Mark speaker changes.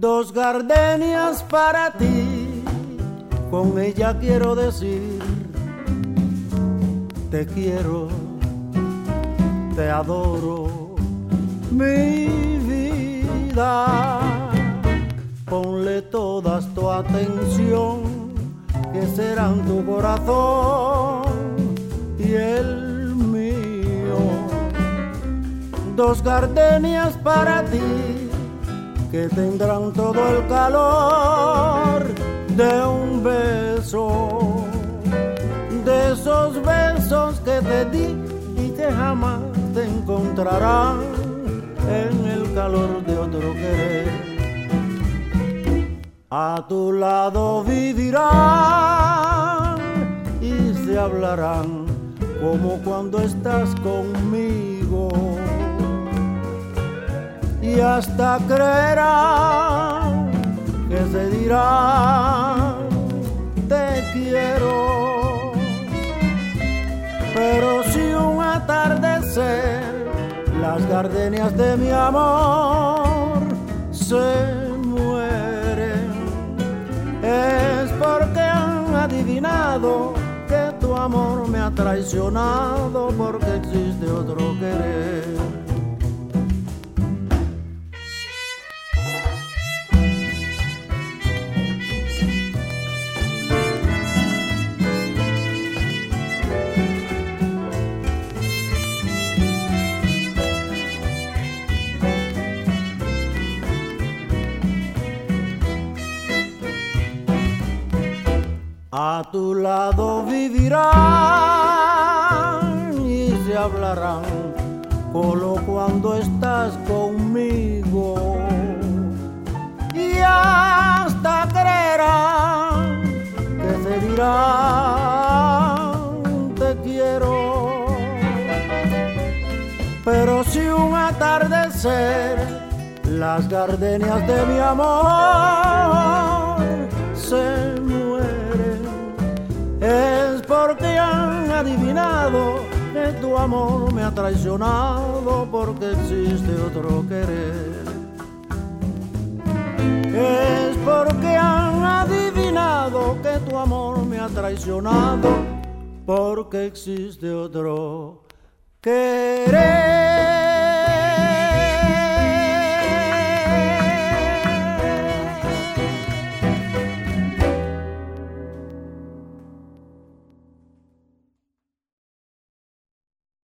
Speaker 1: Dos gardenias para ti, con ella quiero decir te quiero, te adoro, mi vida. Ponle todas tu atención, que serán tu corazón y el mío. Dos gardenias para ti, que tendrán todo el calor de un beso, de esos besos que te di y que jamás te encontrarán en el calor de otro querer. A tu lado vivirán y se hablarán como cuando estás conmigo, y hasta creerán que se dirán te quiero. Pero si un atardecer las gardenias de mi amor se mueren, es porque han adivinado que tu amor me ha traicionado, porque existe otro querer. A tu lado vivirán y se hablarán solo cuando estás conmigo, y hasta creerán que se dirán te quiero. Pero si un atardecer las gardenias de mi amor se mueren, es porque han adivinado que tu amor me ha traicionado, porque existe otro querer. Es porque han adivinado que tu amor me ha traicionado, porque existe otro querer.